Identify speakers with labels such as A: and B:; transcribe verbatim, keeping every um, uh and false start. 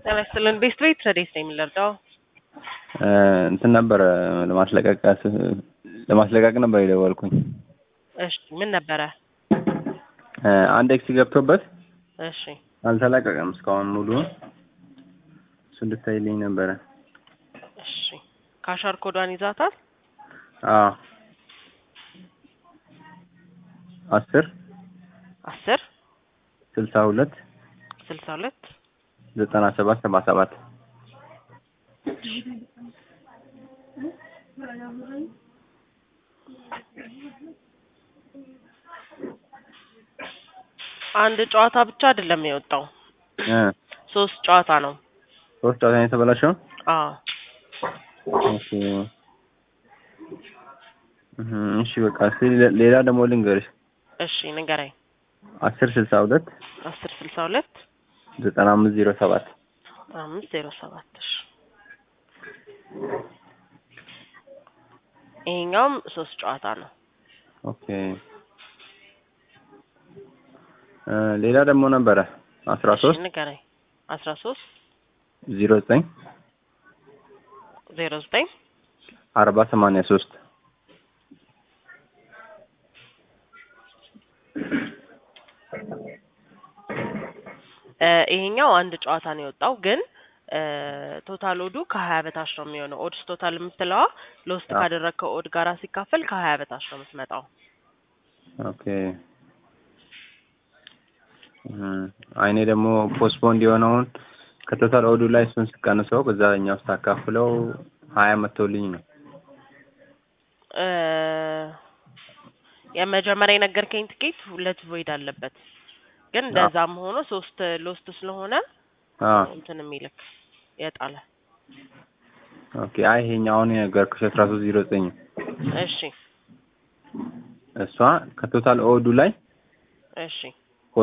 A: ለመስለን ቤስት ቤት ረዴት ነው የሚለርዳው
B: እንትን ነበር ለማስለቀቅ ለማስለቀቅ ነበር የደወልኩኝ።
A: እሺ ምን ነበረ?
B: አንድ ኤክስ ገብቶበት
A: እሺ
B: አልተለቀቀም እስካሁን ሙሉ እሱ እንድታይልኝ ነበረ።
A: እሺ ካሻር ኮዷን ይዛታል?
B: አዎ አስር
A: አስር
B: ስልሳ ሁለት
A: ስልሳ ሁለት
B: ዘጠና ሰባት ሰባ ሰባት
A: አንድ ጨዋታ ብቻ አይደለም የወጣው
B: እ
A: ሶስት ጨዋታ ነው።
B: ሶስት ጨዋታ ነው የተበላሸው?
A: አዎ
B: እሺ እሺ በቃ ሌላ ደግሞ ልንገርሽ።
A: እሺ ንገረኝ።
B: አስር ስልሳ ሁለት
A: አስር ስልሳ ሁለት
B: ዘጠና አምስት ዜሮ ሰባት
A: አምስት ዜሮ ሰባት እሺ ይሄኛውም ሶስት ጨዋታ ነው።
B: ኦኬ ሌላ ደግሞ ነበረ አስራ ሶስት
A: ንገረኝ። አስራ ሶስት
B: ዜሮ ዘጠኝ
A: ዜሮ ዘጠኝ
B: አርባ ሰማንያ ሶስት
A: ይሄኛው አንድ ጨዋታ ነው የወጣው ግን ቶታል ኦዱ ከሀያ በታች ነው የሚሆነው። ኦድስ ቶታል የምትለዋ ሎስት ካደረከው ኦድ ጋራ ሲካፈል ከሀያ በታች ነው የምትመጣው።
B: ኦኬ አይኔ ደግሞ ፖስትፖንድ የሆነውን ከቶታል ኦዱ ላይ እሱን ስቀንሰው በዛኛው ስታካፍለው ሀያ መቶልኝ ነው።
A: እ የመጀመሪያ የነገርከኝ ትኬት ሁለት ቮይድ አለበት ግን እንደዛም ሆኖ ሶስት ሎስት ስለሆነ
B: አዎ
A: እንትን የሚልክ የጣለ።
B: ኦኬ አይ ይሄኛው ነው የነገርኩሽ አስራ ሶስት ዜሮ ዘጠኝ
A: እሺ
B: እሷ ከቶታል ኦዱ ላይ
A: እሺ